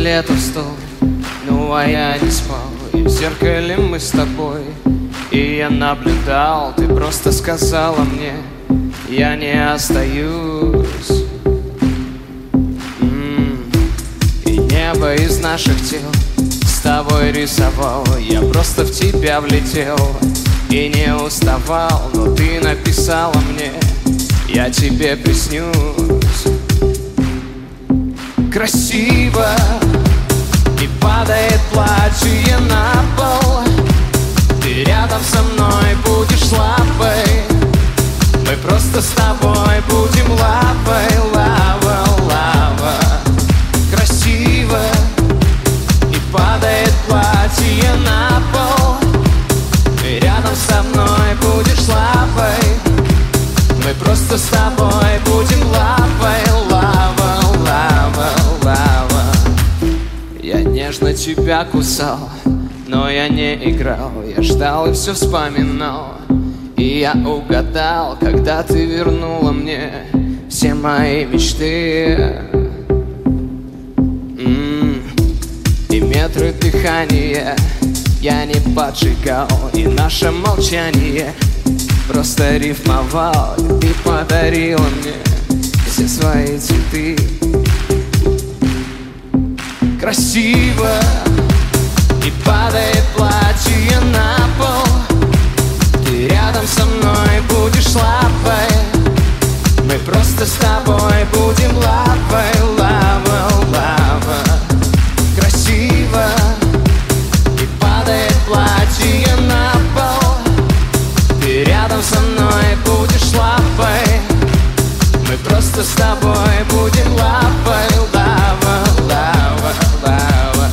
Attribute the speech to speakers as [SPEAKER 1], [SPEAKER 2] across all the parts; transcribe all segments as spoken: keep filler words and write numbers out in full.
[SPEAKER 1] пистолета в стол. Ну а я не спал, и в зеркале мы с тобой. И я наблюдал, ты просто сказала мне: я не остаюсь. М-м. И небо из наших тел с тобой рисовал. Я просто в тебя влетел и не уставал. Но ты написала мне: я тебе приснюсь. Красиво, и падает платье на пол. Ты рядом со мной будешь слабой. Мы просто с тобой будем лавой, лава, лава. Красиво, и падает платье на пол. Ты рядом со мной будешь слабой. Мы просто с тобой будем лавой, лава, лава, лава. Я нежно тебя кусал, но я не играл. Я ждал и все вспоминал. И я угадал, когда ты вернула мне все мои мечты. М-м. И метры дыхания я не поджигал. И наше молчание просто рифмовал. Ты подарила мне все свои цветы. Красиво, и падает платье на пол. Ты рядом со мной будешь слабой. Мы просто с тобой будем лавой, лава, лава. Красиво, и падает платье на пол. Ты рядом со мной будешь слабой. Мы просто с тобой будем лавой, лава, лава, лава.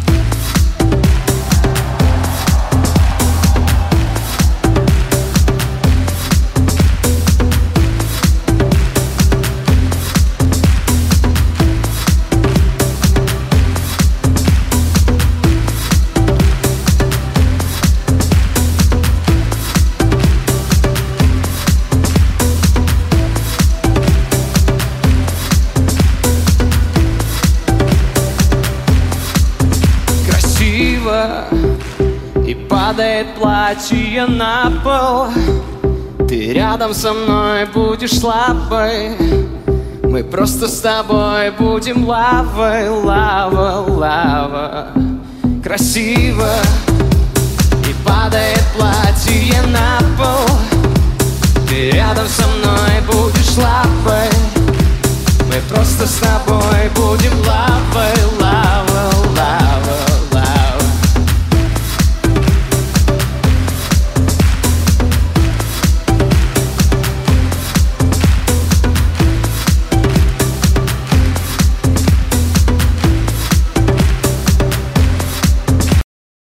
[SPEAKER 1] И падает платье на пол. Ты рядом со мной будешь слабой. Мы просто с тобой будем лавой, лава, лава. Красиво, и падает платье на пол. Ты рядом со мной будешь слабой. Мы просто с тобой будем лавой,